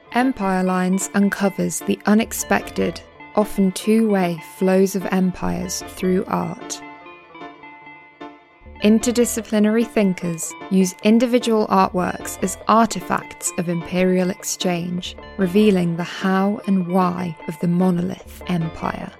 Empire Lines uncovers the unexpected, often two-way flows of empires through art. Interdisciplinary thinkers use individual artworks as artifacts of imperial exchange, revealing the how and why of the monolith empire.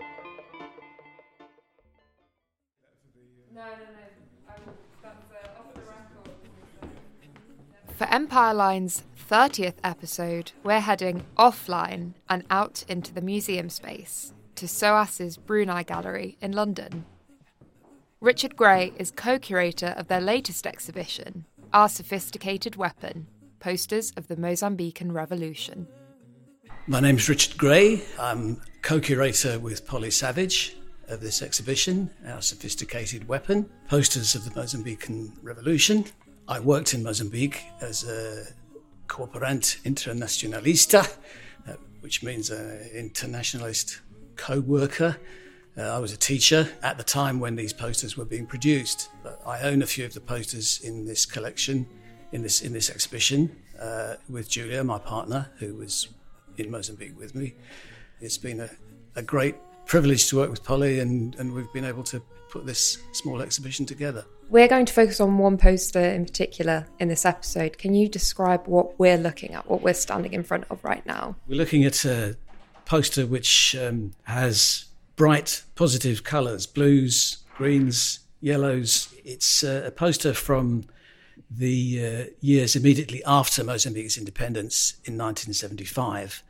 For Empire Line's 30th episode, we're heading offline and out into the museum space, to SOAS's Brunei Gallery in London. Richard Gray is co-curator of their latest exhibition, Our Sophisticated Weapon, Posters of the Mozambican Revolution. My name's Richard Gray. I'm co-curator with Polly Savage of this exhibition, Our Sophisticated Weapon, Posters of the Mozambican Revolution. I worked in Mozambique as a cooperante internacionalista, which means an internationalist co-worker. I was a teacher at the time when these posters were being produced. I own a few of the posters in this collection, in this exhibition, with Julia, my partner, who was in Mozambique with me. It's been a great privilege to work with Polly, and we've been able to put this small exhibition together. We're going to focus on one poster in particular in this episode. Can you describe what we're looking at, what we're standing in front of right now? We're looking at a poster which has bright, positive colours, blues, greens, yellows. It's a poster from the years immediately after Mozambique's independence in 1975.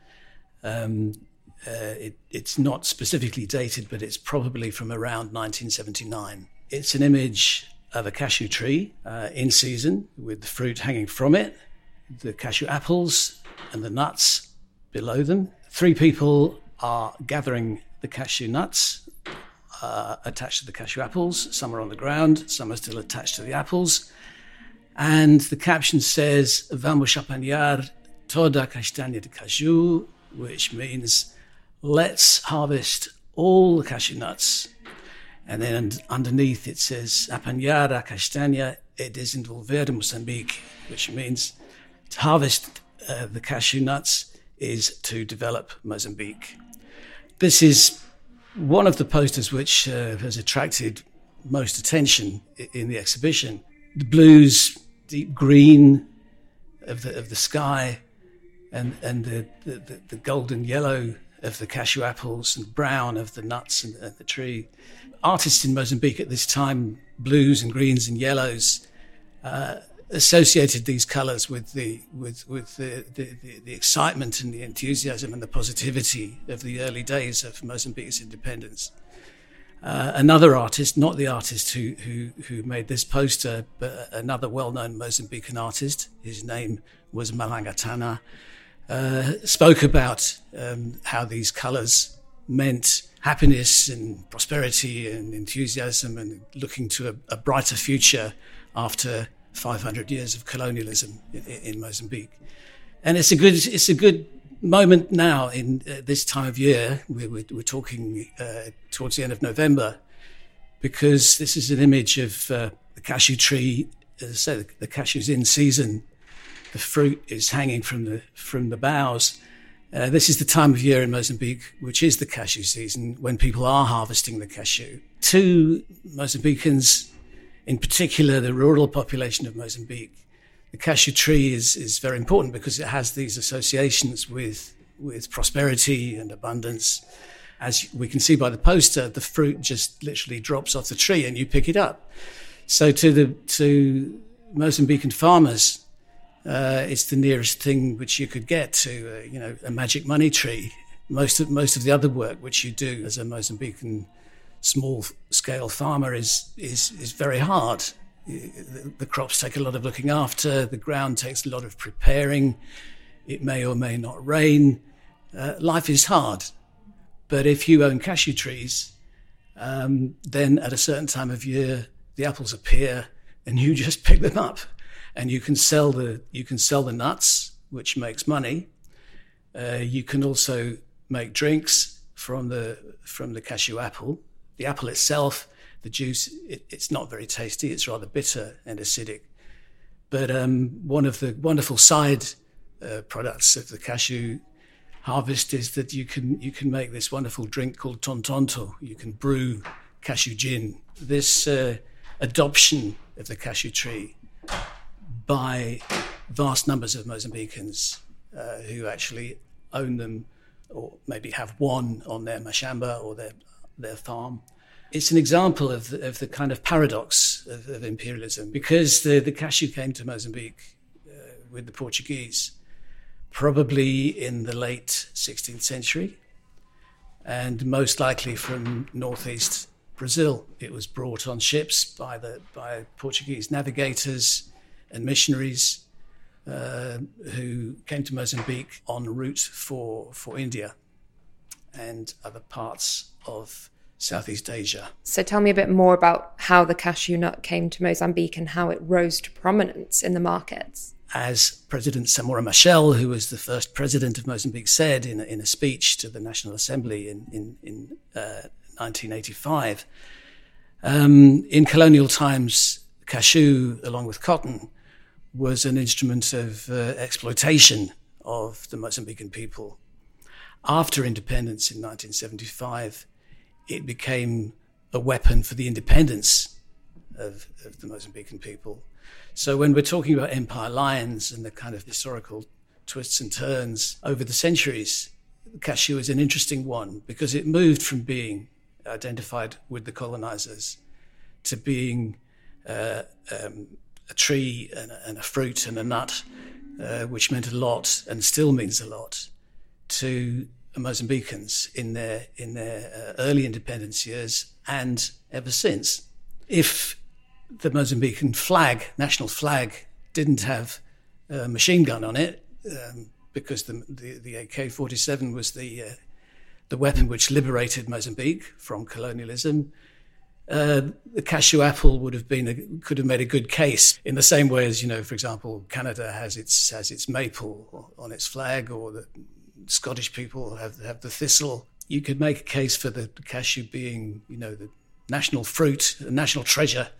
It's not specifically dated, but it's probably from around 1979. It's an image of a cashew tree in season with the fruit hanging from it, the cashew apples and the nuts below them. Three people are gathering the cashew nuts attached to the cashew apples. Some are on the ground, some are still attached to the apples. And the caption says, "Vamos apanhar toda a castanha de caju," which means, let's harvest all the cashew nuts. And then underneath it says, "Apanhar a castanha e desenvolver Moçambique," which means to harvest the cashew nuts is to develop Mozambique. This is one of the posters which has attracted most attention in the exhibition. The blues, deep green of the sky, and the golden yellow of the cashew apples, and brown of the nuts and the tree. Artists in Mozambique at this time, blues and greens and yellows, associated these colours with the excitement and the enthusiasm and the positivity of the early days of Mozambique's independence. Another artist, not the artist who made this poster, but another well-known Mozambican artist, his name was Malangatana, spoke about how these colours meant happiness and prosperity and enthusiasm and looking to a brighter future after 500 years of colonialism in Mozambique. And it's a good moment now in this time of year. We're talking towards the end of November, because this is an image of the cashew tree. As I said, the cashew's in season. The fruit is hanging from the boughs. This is the time of year in Mozambique, which is the cashew season, when people are harvesting the cashew. To Mozambicans, in particular the rural population of Mozambique, the cashew tree is very important because it has these associations with prosperity and abundance. As we can see by the poster, the fruit just literally drops off the tree and you pick it up. So to Mozambican farmers, it's the nearest thing which you could get to, a magic money tree. Most of the other work which you do as a Mozambican small-scale farmer is very hard. The crops take a lot of looking after. The ground takes a lot of preparing. It may or may not rain. Life is hard. But if you own cashew trees, then at a certain time of year, the apples appear, and you just pick them up. And you can sell the nuts, which makes money. You can also make drinks from the cashew apple. The apple itself, the juice, it's not very tasty. It's rather bitter and acidic. But one of the wonderful side products of the cashew harvest is that you can make this wonderful drink called tontonto. You can brew cashew gin. This adoption of the cashew tree by vast numbers of Mozambicans who actually own them or maybe have one on their mashamba or their farm. It's an example of the kind of paradox of imperialism, because the cashew came to Mozambique with the Portuguese probably in the late 16th century, and most likely from northeast Brazil. It was brought on ships by Portuguese navigators and missionaries who came to Mozambique en route for India and other parts of Southeast Asia. So tell me a bit more about how the cashew nut came to Mozambique and how it rose to prominence in the markets. As President Samora Machel, who was the first president of Mozambique, said in a speech to the National Assembly in 1985, in colonial times, cashew, along with cotton, was an instrument of exploitation of the Mozambican people. After independence in 1975, it became a weapon for the independence of the Mozambican people. So when we're talking about empire lines and the kind of historical twists and turns over the centuries, cashew is an interesting one because it moved from being identified with the colonizers to being a tree and a fruit and a nut, which meant a lot and still means a lot to Mozambicans in their early independence years and ever since. If the Mozambican flag, national flag, didn't have a machine gun on it, because the AK-47 was the weapon which liberated Mozambique from colonialism, the cashew apple could have made a good case in the same way as, for example, Canada has its maple on its flag, or the Scottish people have the thistle. You could make a case for the cashew being, the national fruit, a national treasure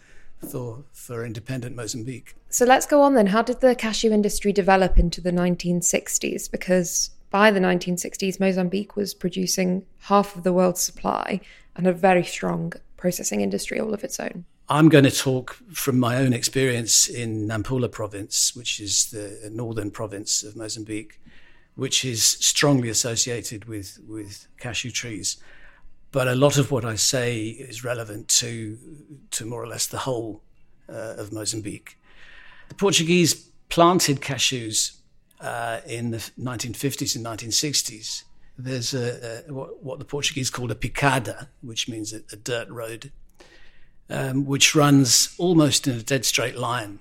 for independent Mozambique. So let's go on then. How did the cashew industry develop into the 1960s? Because by the 1960s, Mozambique was producing half of the world's supply and a very strong processing industry all of its own. I'm going to talk from my own experience in Nampula province, which is the northern province of Mozambique, which is strongly associated with cashew trees. But a lot of what I say is relevant to more or less the whole of Mozambique. The Portuguese planted cashews in the 1950s and 1960s. There's what the Portuguese called a picada, which means a dirt road, which runs almost in a dead straight line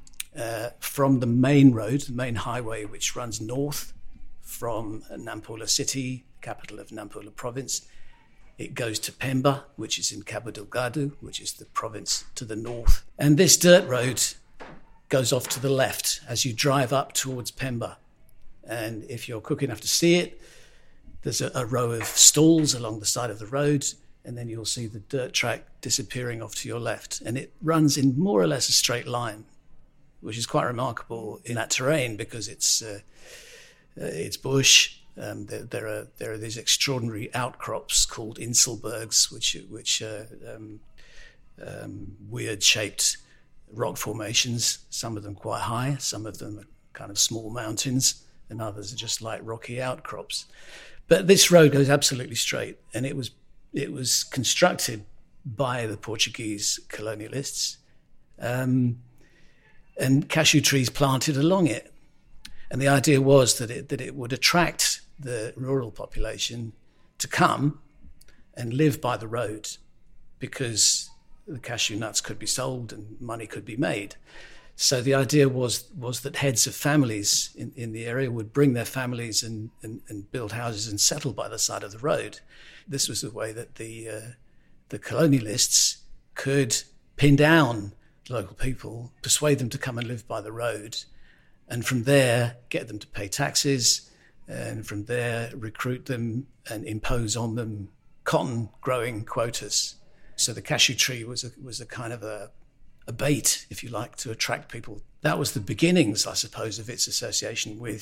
from the main road, the main highway, which runs north from Nampula city, capital of Nampula province. It goes to Pemba, which is in Cabo Delgado, which is the province to the north. And this dirt road goes off to the left as you drive up towards Pemba. And if you're quick enough to see it, there's a row of stalls along the side of the road, and then you'll see the dirt track disappearing off to your left. And it runs in more or less a straight line, which is quite remarkable in that terrain because it's bush. There are these extraordinary outcrops called Inselbergs, which are weird-shaped rock formations. Some of them quite high, some of them are kind of small mountains, and others are just like rocky outcrops. But this road goes absolutely straight, and it was constructed by the Portuguese colonialists, and cashew trees planted along it. And the idea was that it would attract the rural population to come and live by the road because the cashew nuts could be sold and money could be made. So the idea was that heads of families in the area would bring their families and build houses and settle by the side of the road. This was the way that the colonialists could pin down local people, persuade them to come and live by the road, and from there get them to pay taxes, and from there recruit them and impose on them cotton growing quotas. So the cashew tree was a kind of a bait, if you like, to attract people. That was the beginnings, I suppose, of its association with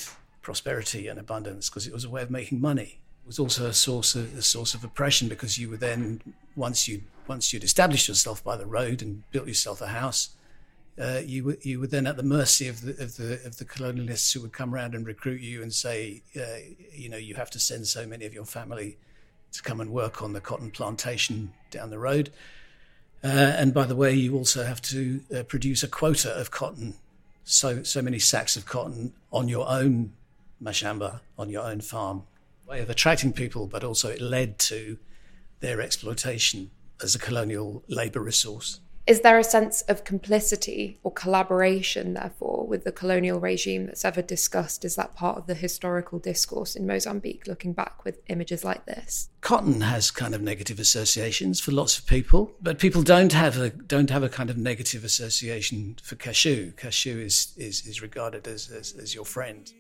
prosperity and abundance because it was a way of making money. It was also a source of oppression because you were then, once you'd established yourself by the road and built yourself a house, you were then at the mercy of the colonialists who would come around and recruit you and say, you have to send so many of your family to come and work on the cotton plantation down the road. And by the way, you also have to produce a quota of cotton, so many sacks of cotton on your own mashamba, on your own farm. Way of attracting people, but also it led to their exploitation as a colonial labour resource. Is there a sense of complicity or collaboration, therefore, with the colonial regime that's ever discussed? Is that part of the historical discourse in Mozambique, looking back with images like this? Cotton has kind of negative associations for lots of people, but people don't have a kind of negative association for cashew. Cashew is regarded as your friend.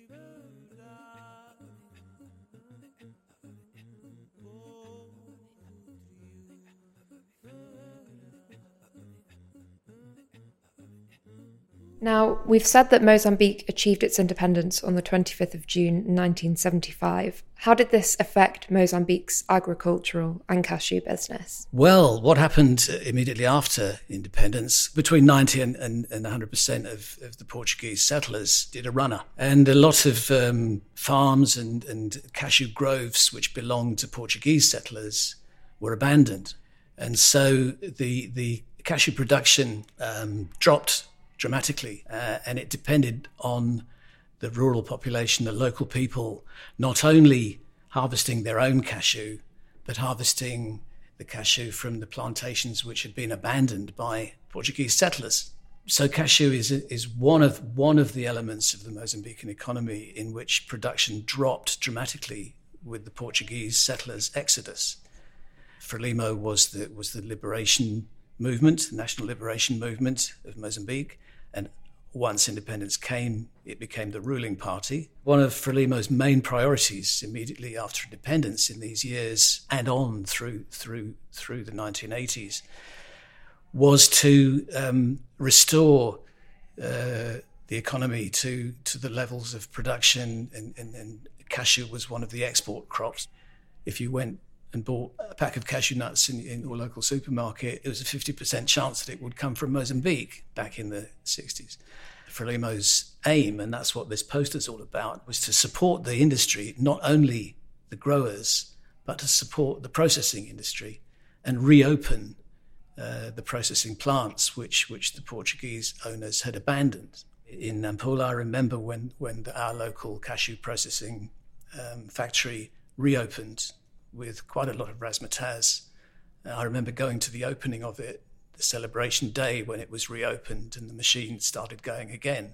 Now, we've said that Mozambique achieved its independence on the 25th of June 1975. How did this affect Mozambique's agricultural and cashew business? Well, what happened immediately after independence, between 90 and 100% of the Portuguese settlers did a runner. And a lot of farms and cashew groves which belonged to Portuguese settlers were abandoned. And so the cashew production dropped dramatically, and it depended on the rural population, the local people, not only harvesting their own cashew, but harvesting the cashew from the plantations which had been abandoned by Portuguese settlers. So cashew is one of the elements of the Mozambican economy in which production dropped dramatically with the Portuguese settlers' exodus. Frelimo was the liberation movement, the national liberation movement of Mozambique. And once independence came, it became the ruling party. One of Frelimo's main priorities immediately after independence in these years and on through the 1980s was to restore the economy to the levels of production, and cashew was one of the export crops. If you went and bought a pack of cashew nuts in your local supermarket, it was a 50% chance that it would come from Mozambique back in the 60s. Frelimo's aim, and that's what this poster's all about, was to support the industry, not only the growers, but to support the processing industry and reopen the processing plants which the Portuguese owners had abandoned. In Nampula, I remember when our local cashew processing factory reopened with quite a lot of razzmatazz. I remember going to the opening of it, the celebration day when it was reopened and the machine started going again.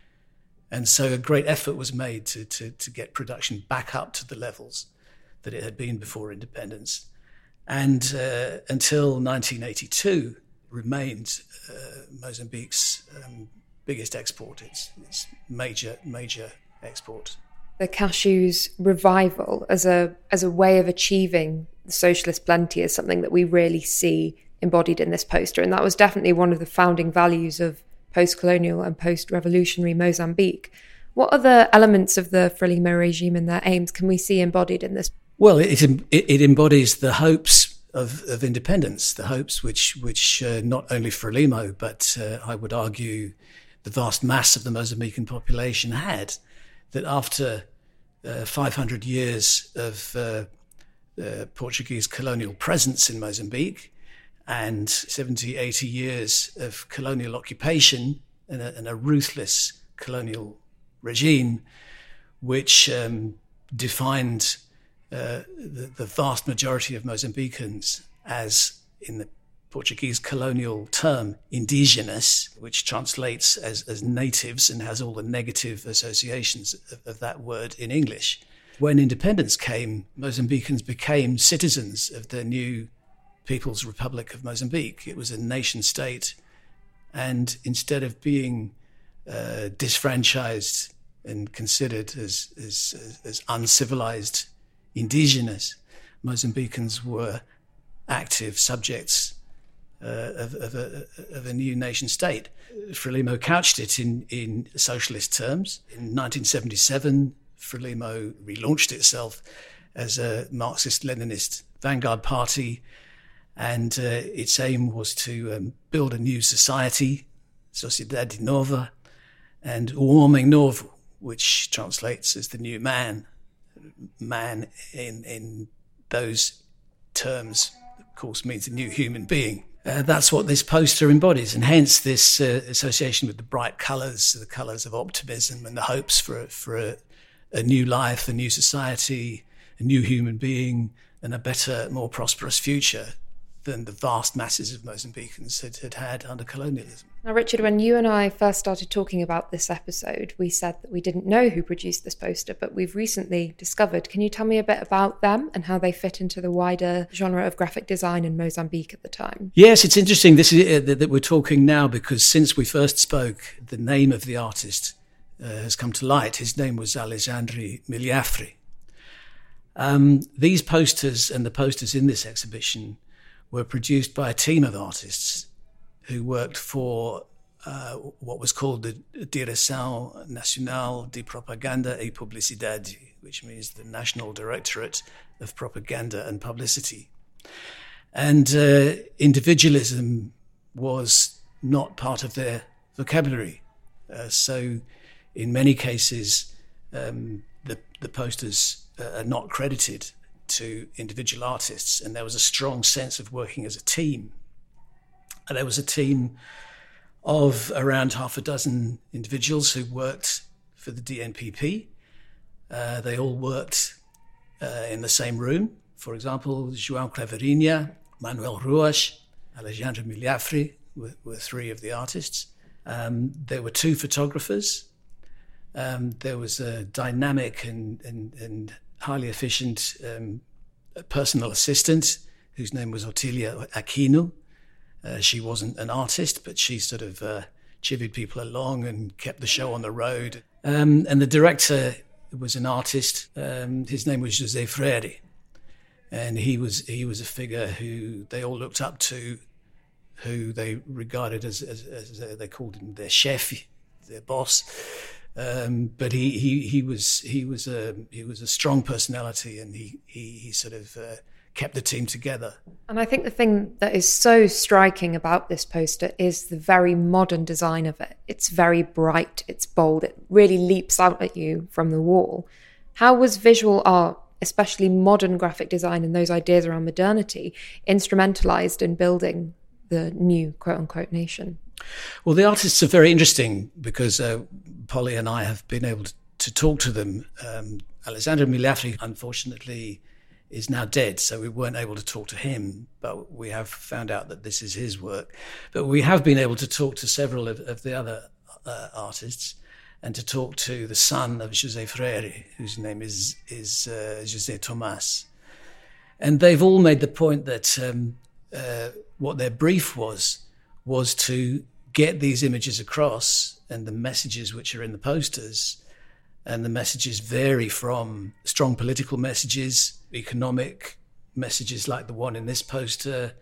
And so a great effort was made to get production back up to the levels that it had been before independence. And until 1982, remained Mozambique's biggest export, its major export. The cashew's revival as a way of achieving the socialist plenty is something that we really see embodied in this poster. And that was definitely one of the founding values of post-colonial and post-revolutionary Mozambique. What other elements of the Frelimo regime and their aims can we see embodied in this? Well, it embodies the hopes of independence, the hopes which not only Frelimo, but I would argue the vast mass of the Mozambican population had, that after 500 years of Portuguese colonial presence in Mozambique and 70, 80 years of colonial occupation and a ruthless colonial regime which defined the vast majority of Mozambicans as, in the Portuguese colonial term, indigenous, which translates as natives and has all the negative associations of that word in English. When independence came, Mozambicans became citizens of the new People's Republic of Mozambique. It was a nation state, and instead of being disfranchised and considered as uncivilized indigenous, Mozambicans were active subjects of a new nation state. Frelimo couched it in socialist terms. In 1977, Frelimo relaunched itself as a Marxist-Leninist vanguard party, and its aim was to build a new society, Sociedade Nova, and O Homem Novo, which translates as the new man. Man in those terms, of course, means a new human being. That's what this poster embodies, and hence this association with the bright colours, the colours of optimism and the hopes for a new life, a new society, a new human being, and a better, more prosperous future than the vast masses of Mozambicans had had under colonialism. Now, Richard, when you and I first started talking about this episode, we said that we didn't know who produced this poster, but we've recently discovered. Can you tell me a bit about them and how they fit into the wider genre of graphic design in Mozambique at the time? Yes, it's interesting this is, that we're talking now, because since we first spoke, the name of the artist has come to light. His name was Alexandre Miliafri. These posters and the posters in this exhibition were produced by a team of artists who worked for what was called the Direção Nacional de Propaganda e Publicidade, which means the National Directorate of Propaganda and Publicity. And individualism was not part of their vocabulary. So in many cases, the posters are not credited to individual artists, and there was a strong sense of working as a team. And there was a team of around half a dozen individuals who worked for the DNPP. They all worked in the same room. For example, João Cleverinha, Manuel Ruas, Alexandre Miliafri were three of the artists. There were two photographers. There was a dynamic and highly efficient personal assistant whose name was Otília Aquino. She wasn't an artist, but she sort of chivied people along and kept the show on the road. And the director was an artist. His name was José Freire, and he was a figure who they all looked up to, who they regarded as they called him their chef, their boss. But he was a strong personality, and he sort of kept the team together. And I think the thing that is so striking about this poster is the very modern design of it. It's very bright, it's bold, it really leaps out at you from the wall. How was visual art, especially modern graphic design and those ideas around modernity, instrumentalized in building the new quote-unquote nation? Well, the artists are very interesting because Polly and I have been able to talk to them. Alexandre Miliafri, unfortunately, is now dead, so we weren't able to talk to him, but we have found out that this is his work. But we have been able to talk to several of the other artists, and to talk to the son of José Freire, whose name is José Tomás. And they've all made the point that what their brief was to get these images across, and the messages which are in the posters. And the messages vary from strong political messages, economic messages like the one in this poster,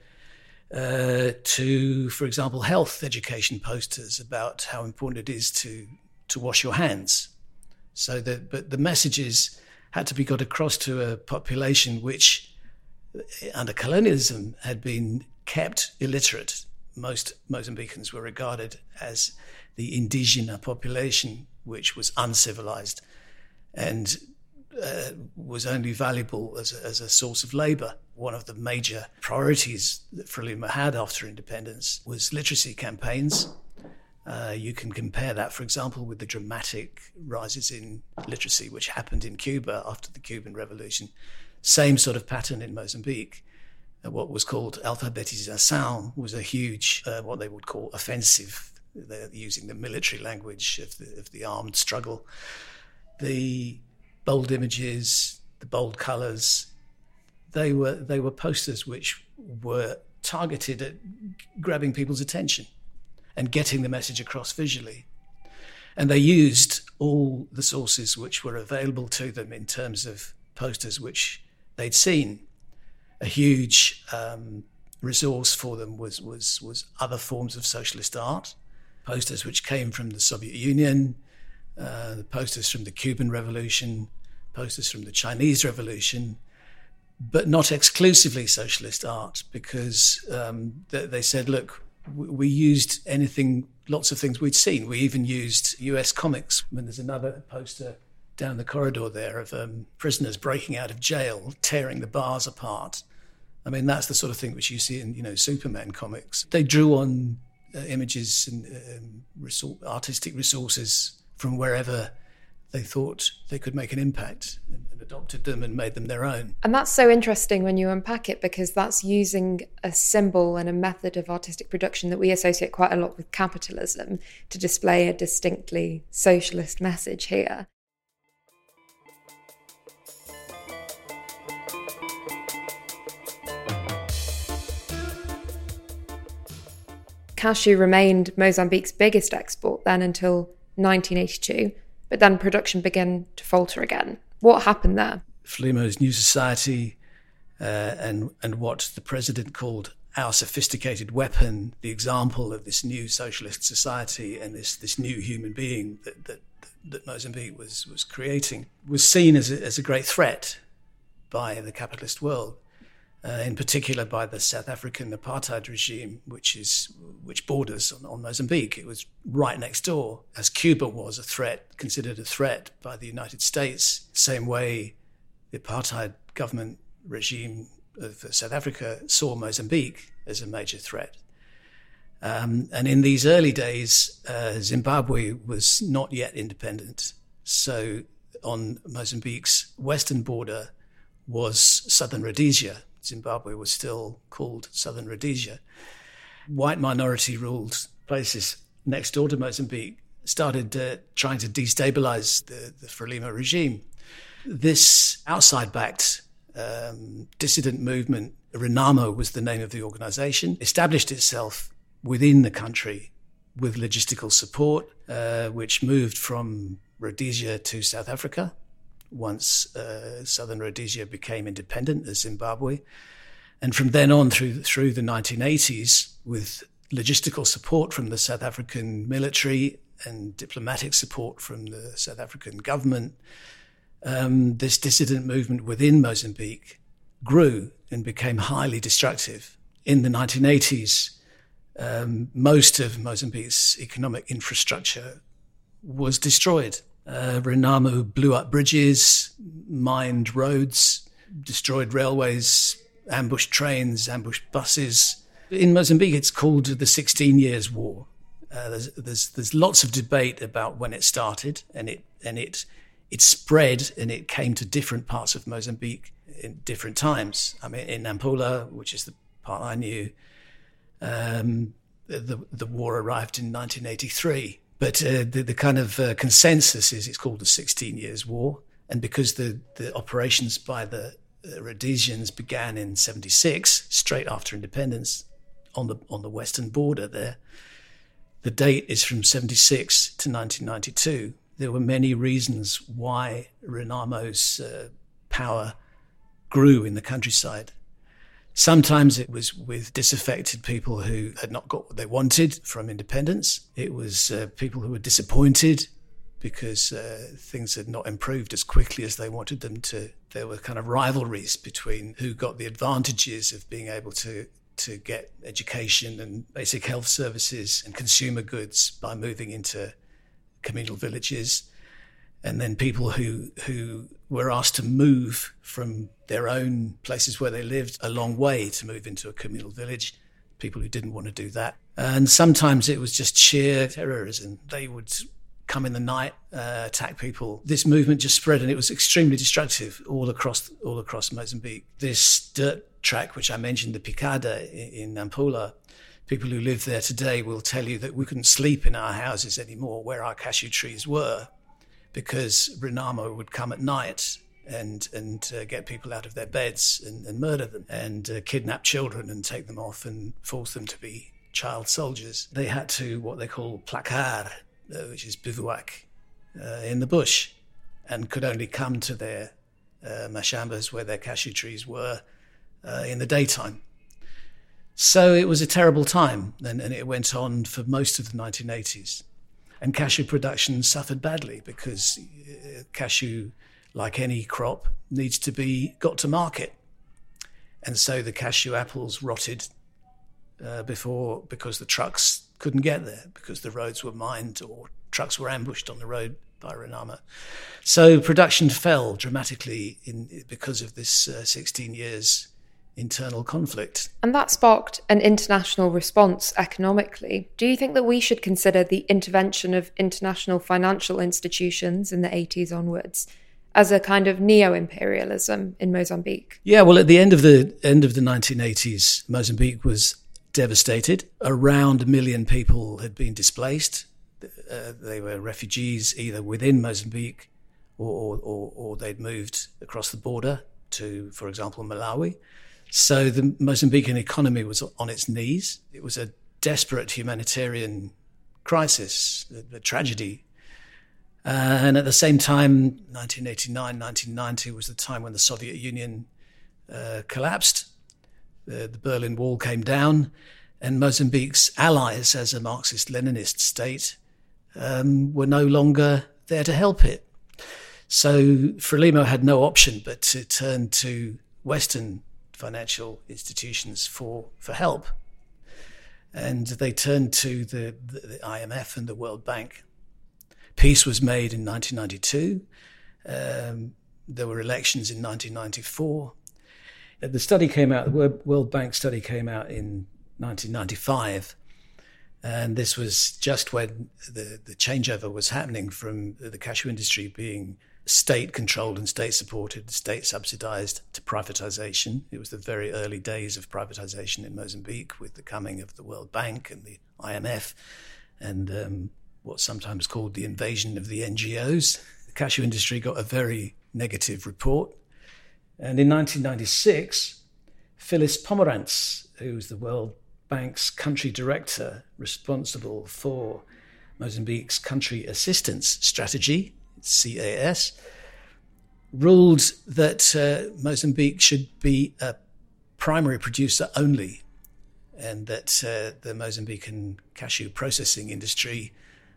to, for example, health education posters about how important it is to wash your hands. But the messages had to be got across to a population which, under colonialism, had been kept illiterate. Most Mozambicans were regarded as the indigena population, which was uncivilized and was only valuable as a source of labor. One of the major priorities that Frelimo had after independence was literacy campaigns. You can compare that, for example, with the dramatic rises in literacy which happened in Cuba after the Cuban Revolution. Same sort of pattern in Mozambique. What was called alphabetização was a huge, what they would call offensive. They're using the military language of the armed struggle. The bold images, the bold colours, they were posters which were targeted at grabbing people's attention and getting the message across visually. And they used all the sources which were available to them in terms of posters which they'd seen. A huge resource for them was other forms of socialist art, posters which came from the Soviet Union, posters from the Cuban Revolution, posters from the Chinese Revolution, but not exclusively socialist art, because they said, look, we used lots of things we'd seen. We even used US comics. I mean, there's another poster down the corridor there of prisoners breaking out of jail, tearing the bars apart. I mean, that's the sort of thing which you see in, Superman comics. They drew on images and artistic resources from wherever they thought they could make an impact, and adopted them and made them their own. And that's so interesting when you unpack it, because that's using a symbol and a method of artistic production that we associate quite a lot with capitalism to display a distinctly socialist message here. Cashew remained Mozambique's biggest export then until 1982, but then production began to falter again. What happened there? Frelimo's New Society and what the president called our sophisticated weapon, the example of this new socialist society and this new human being that Mozambique was creating, was seen as a great threat by the capitalist world. In particular by the South African apartheid regime, which borders on Mozambique. It was right next door, as Cuba was considered a threat by the United States. Same way the apartheid government regime of South Africa saw Mozambique as a major threat. And in these early days, Zimbabwe was not yet independent. So on Mozambique's western border was southern Rhodesia. Zimbabwe was still called Southern Rhodesia. White minority-ruled places next door to Mozambique started trying to destabilize the Frelimo regime. This outside-backed dissident movement, Renamo was the name of the organization, established itself within the country with logistical support, which moved from Rhodesia to South Africa once Southern Rhodesia became independent as Zimbabwe. And from then on through the 1980s, with logistical support from the South African military and diplomatic support from the South African government, this dissident movement within Mozambique grew and became highly destructive. In the 1980s, most of Mozambique's economic infrastructure was destroyed. Renamo blew up bridges, mined roads, destroyed railways, ambushed trains, ambushed buses. In Mozambique, it's called the 16 Years' War. There's lots of debate about when it started, and it spread, and it came to different parts of Mozambique in different times. I mean, in Nampula, which is the part I knew, the war arrived in 1983. But the kind of consensus is it's called the 16 Years' War. And because the operations by the Rhodesians began in 76, straight after independence, on the western border there, the date is from 76 to 1992. There were many reasons why Renamo's power grew in the countryside. Sometimes it was with disaffected people who had not got what they wanted from independence. It was people who were disappointed because things had not improved as quickly as they wanted them to. There were kind of rivalries between who got the advantages of being able to get education and basic health services and consumer goods by moving into communal villages, and then people who were asked to move from their own places where they lived a long way to move into a communal village, people who didn't want to do that. And sometimes it was just sheer terrorism. They would come in the night, attack people. This movement just spread, and it was extremely destructive all across Mozambique. This dirt track, which I mentioned, the Picada in Nampula, people who live there today will tell you that we couldn't sleep in our houses anymore where our cashew trees were, because Renamo would come at night and get people out of their beds and murder them and kidnap children and take them off and force them to be child soldiers. They had to what they call placar, which is bivouac, in the bush, and could only come to their mashambas where their cashew trees were in the daytime. So it was a terrible time, and it went on for most of the 1980s. And cashew production suffered badly because cashew, like any crop, needs to be got to market. And so the cashew apples rotted because the trucks couldn't get there, because the roads were mined or trucks were ambushed on the road by Renama. So production fell dramatically because of this 16 years internal conflict. And that sparked an international response economically. Do you think that we should consider the intervention of international financial institutions in the 80s onwards as a kind of neo-imperialism in Mozambique? Yeah, well, at the end of the 1980s, Mozambique was devastated. Around 1 million people had been displaced. They were refugees either within Mozambique or they'd moved across the border to, for example, Malawi. So the Mozambican economy was on its knees. It was a desperate humanitarian crisis, a tragedy. And at the same time, 1989, 1990 was the time when the Soviet Union collapsed. The Berlin Wall came down, and Mozambique's allies as a Marxist-Leninist state were no longer there to help it. So Frelimo had no option but to turn to Western financial institutions for help. And they turned to the IMF and the World Bank. Peace was made in 1992. There were elections in 1994. The study came out, the World Bank study came out in 1995. And this was just when the changeover was happening from the cashew industry being state-controlled and state-supported, state-subsidized, to privatization. It was the very early days of privatization in Mozambique with the coming of the World Bank and the IMF and what's sometimes called the invasion of the NGOs. The cashew industry got a very negative report. And in 1996, Phyllis Pomerantz, who was the World Bank's country director responsible for Mozambique's country assistance strategy, CAS, ruled that Mozambique should be a primary producer only, and that the Mozambican cashew processing industry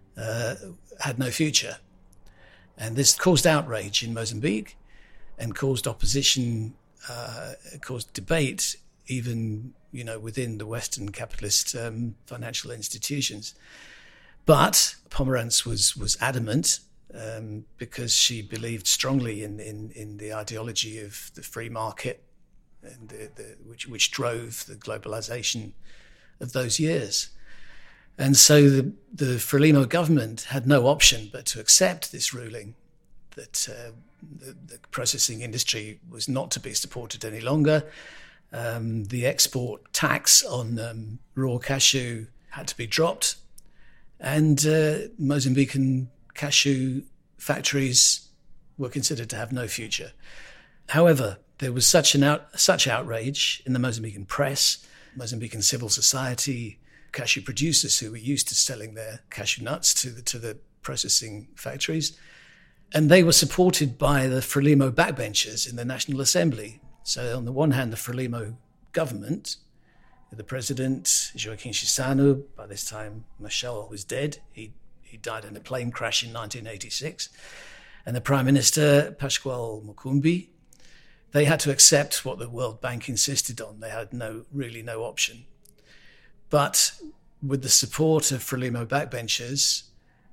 had no future. And this caused outrage in Mozambique and caused opposition, caused debate even within the Western capitalist financial institutions. But Pomerantz was adamant because she believed strongly in the ideology of the free market, and which drove the globalization of those years. And so the Frelimo government had no option but to accept this ruling that the processing industry was not to be supported any longer. The export tax on raw cashew had to be dropped, and Mozambican cashew factories were considered to have no future. However, there was such outrage in the Mozambican press, Mozambican civil society, cashew producers who were used to selling their cashew nuts to the processing factories, and they were supported by the Frelimo backbenchers in the National Assembly. So on the one hand, the Frelimo government, the president, Joaquim Chissano, by this time Machel was dead. He died in a plane crash in 1986. And the Prime Minister, Pascoal Mukumbi, they had to accept what the World Bank insisted on. They had no option. But with the support of Frelimo backbenchers,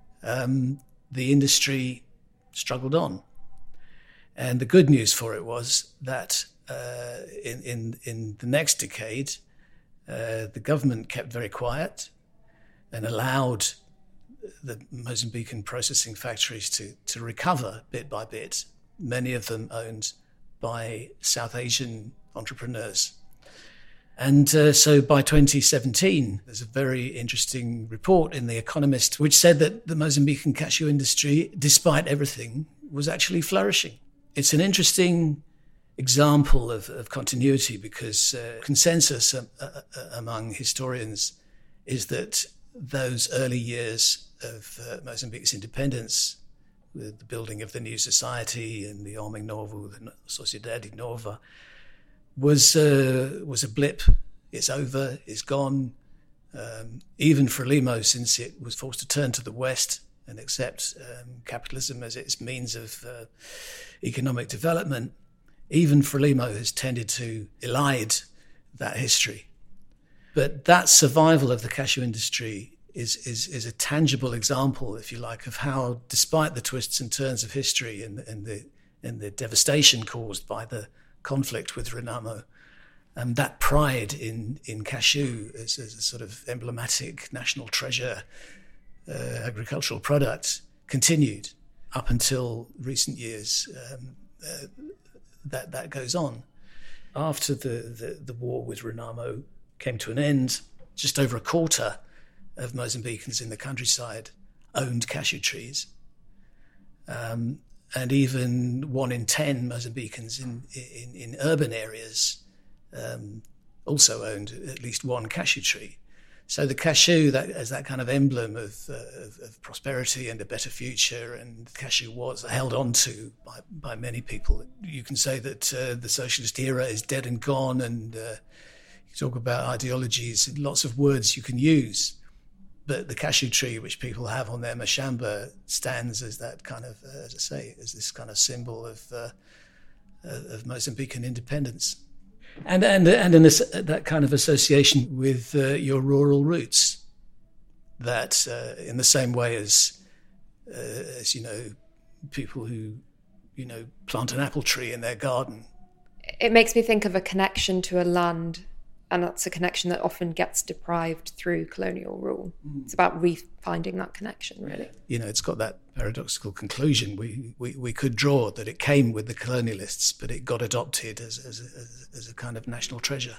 the industry struggled on. And the good news for it was that in the next decade, the government kept very quiet and allowed the Mozambican processing factories to recover bit by bit, many of them owned by South Asian entrepreneurs. And so by 2017, there's a very interesting report in The Economist which said that the Mozambican cashew industry, despite everything, was actually flourishing. It's an interesting example of continuity because consensus among historians is that those early years of Mozambique's independence, with the building of the new society and the Homem Novo, the Sociedade Nova, was a blip. It's over, it's gone. Even Frelimo, since it was forced to turn to the West and accept capitalism as its means of economic development, even Frelimo has tended to elide that history. But that survival of the cashew industry is a tangible example, if you like, of how, despite the twists and turns of history and the devastation caused by the conflict with Renamo, that pride in cashew as a sort of emblematic national treasure agricultural product continued up until recent years. That goes on. After the war with Renamo came to an end, just over a quarter of Mozambicans in the countryside owned cashew trees. And even 1 in 10 Mozambicans in urban areas also owned at least one cashew tree. So the cashew, that as that kind of emblem of prosperity and a better future, and cashew was held on to by many people. You can say that the socialist era is dead and gone, and you talk about ideologies, lots of words you can use. But the cashew tree, which people have on their mashamba, stands as that kind of, as I say, as this kind of symbol of Mozambican independence. And in that kind of association with your rural roots, that in the same way as you know, people who, you know, plant an apple tree in their garden. It makes me think of a connection to a land, and that's a connection that often gets deprived through colonial rule. It's about refinding that connection, really. You know, it's got that paradoxical conclusion. We could draw that it came with the colonialists, but it got adopted as a kind of national treasure.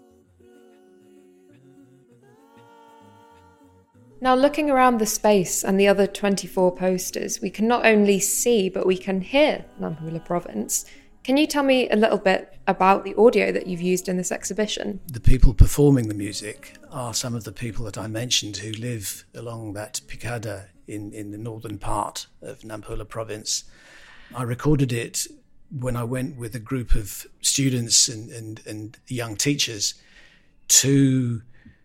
Now, looking around the space and the other 24 posters, we can not only see, but we can hear Nampula Province. Can you tell me a little bit about the audio that you've used in this exhibition? The people performing the music are some of the people that I mentioned who live along that picada in the northern part of Nampula Province. I recorded it when I went with a group of students and young teachers to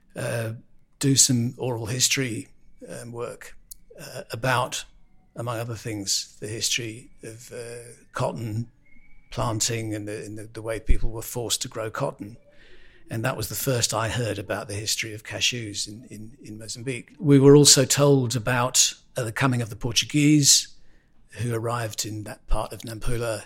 do some oral history work about, among other things, the history of cotton planting and the way people were forced to grow cotton. And that was the first I heard about the history of cashews in Mozambique. We were also told about the coming of the Portuguese, who arrived in that part of Nampula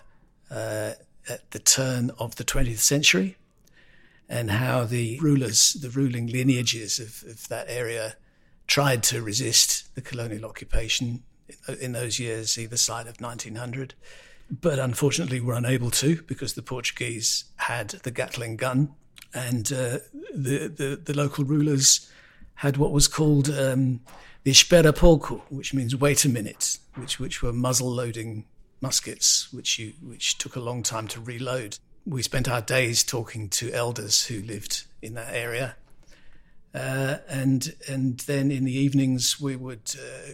at the turn of the 20th century, and how the rulers, the ruling lineages of that area tried to resist the colonial occupation in those years, either side of 1900. But unfortunately were unable to, because the Portuguese had the Gatling gun, and the local rulers had what was called the espera pouco, which means wait a minute, which were muzzle-loading muskets, which took a long time to reload. We spent our days talking to elders who lived in that area, and then in the evenings we would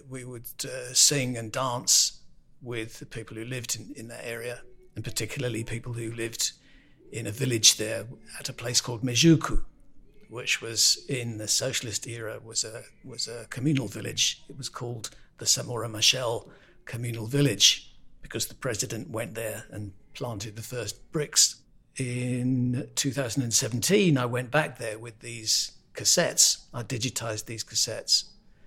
sing and dance with the people who lived in that area, and particularly people who lived in a village there at a place called Mejuku, which was in the socialist era was a communal village. It was called the Samora Machel Communal Village because the president went there and planted the first bricks. In 2017, I went back there with these cassettes. I digitized these cassettes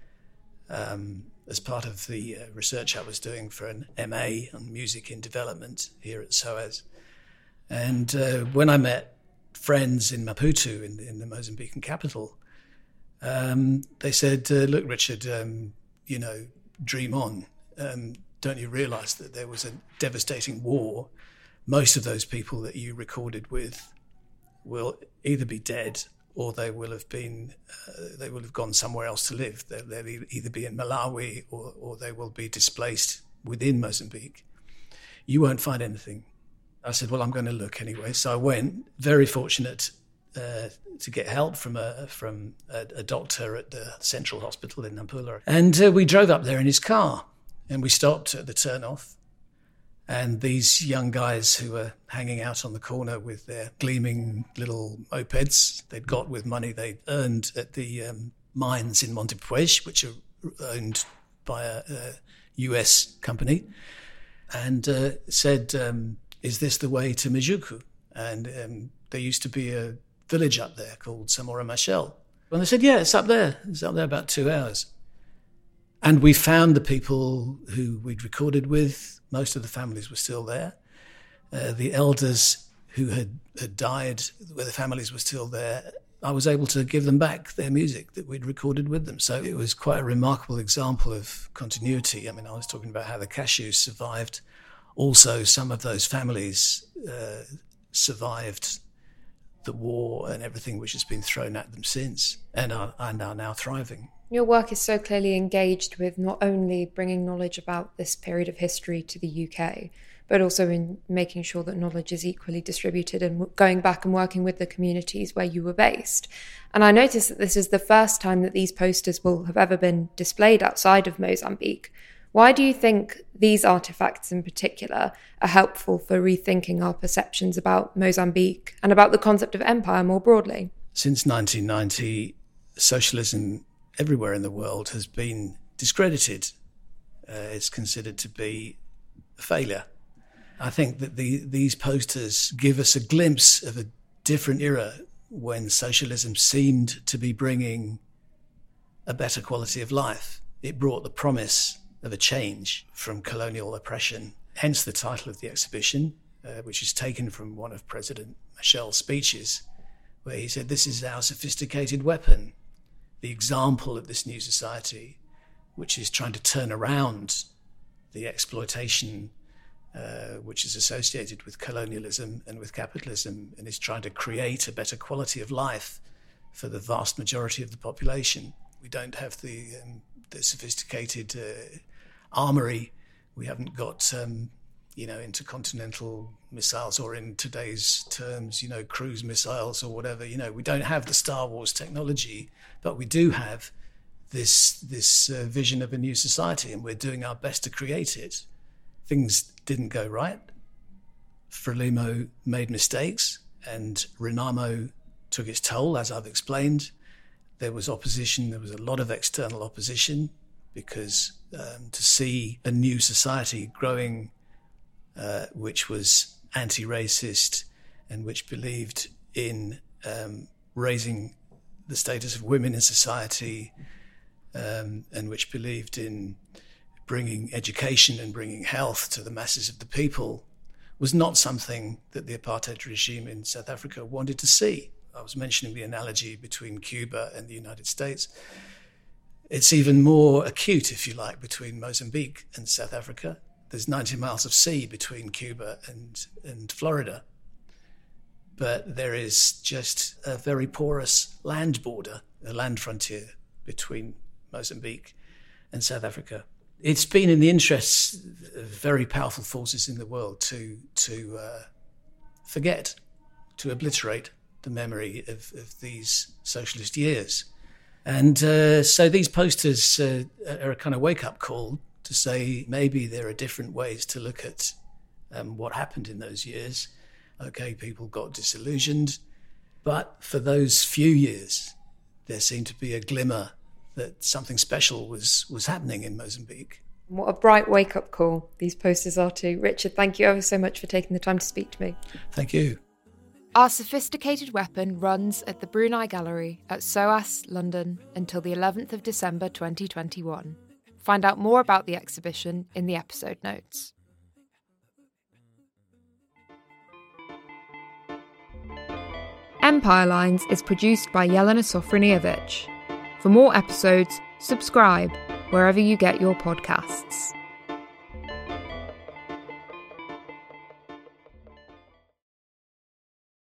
as part of the research I was doing for an MA on music in development here at SOAS. And when I met friends in Maputo, in the Mozambican capital, they said, look, Richard, you know, dream on. Don't you realize that there was a devastating war? Most of those people that you recorded with will either be dead or they will have gone somewhere else to live. They'll either be in Malawi or they will be displaced within Mozambique. You won't find anything. I said, well, I'm going to look anyway. So I went, very fortunate to get help from a doctor at the Central Hospital in Nampula. And we drove up there in his car, and we stopped at the turnoff. And these young guys who were hanging out on the corner with their gleaming little mopeds they'd got with money they'd earned at the mines in Montepuez, which are owned by a US company, and said, is this the way to Mijuku? And there used to be a village up there called Samora Machel. And they said, yeah, it's up there. It's up there about 2 hours. And we found the people who we'd recorded with. Most of the families were still there. The elders who had died, where the families were still there, I was able to give them back their music that we'd recorded with them. So it was quite a remarkable example of continuity. I mean, I was talking about how the Cashews survived. Also, some of those families survived the war and everything which has been thrown at them since, and are now thriving. Your work is so clearly engaged with not only bringing knowledge about this period of history to the UK, but also in making sure that knowledge is equally distributed and going back and working with the communities where you were based. And I noticed that this is the first time that these posters will have ever been displayed outside of Mozambique. Why do you think these artefacts in particular are helpful for rethinking our perceptions about Mozambique and about the concept of empire more broadly? Since 1990, socialism everywhere in the world has been discredited. It's considered to be a failure. I think that these posters give us a glimpse of a different era when socialism seemed to be bringing a better quality of life. It brought the promise of a change from colonial oppression, hence the title of the exhibition, which is taken from one of President Machel's speeches, where he said, this is our sophisticated weapon, the example of this new society, which is trying to turn around the exploitation which is associated with colonialism and with capitalism, and is trying to create a better quality of life for the vast majority of the population. We don't have the sophisticated armory. We haven't got, intercontinental missiles, or in today's terms, cruise missiles or whatever. We don't have the Star Wars technology, but we do have this vision of a new society, and we're doing our best to create it. Things didn't go right. Frelimo made mistakes, and Renamo took its toll, as I've explained. There was opposition. There was a lot of external opposition, because to see a new society growing, which was anti-racist and which believed in raising the status of women in society, and which believed in bringing education and bringing health to the masses of the people, was not something that the apartheid regime in South Africa wanted to see. I was mentioning the analogy between Cuba and the United States. It's even more acute, if you like, between Mozambique and South Africa. There's 90 miles of sea between Cuba and Florida. But there is just a very porous land border, a land frontier between Mozambique and South Africa. It's been in the interests of very powerful forces in the world to forget, to obliterate the memory of these socialist years. And so these posters are a kind of wake-up call to say maybe there are different ways to look at what happened in those years. Okay, people got disillusioned, but for those few years, there seemed to be a glimmer that something special was happening in Mozambique. What a bright wake-up call these posters are too. Richard, thank you ever so much for taking the time to speak to me. Thank you. Our Sophisticated Weapon runs at the Brunei Gallery at SOAS, London, until the 11th of December 2021. Find out more about the exhibition in the episode notes. Empire Lines is produced by Jelena Sofronijevic. For more episodes, subscribe wherever you get your podcasts.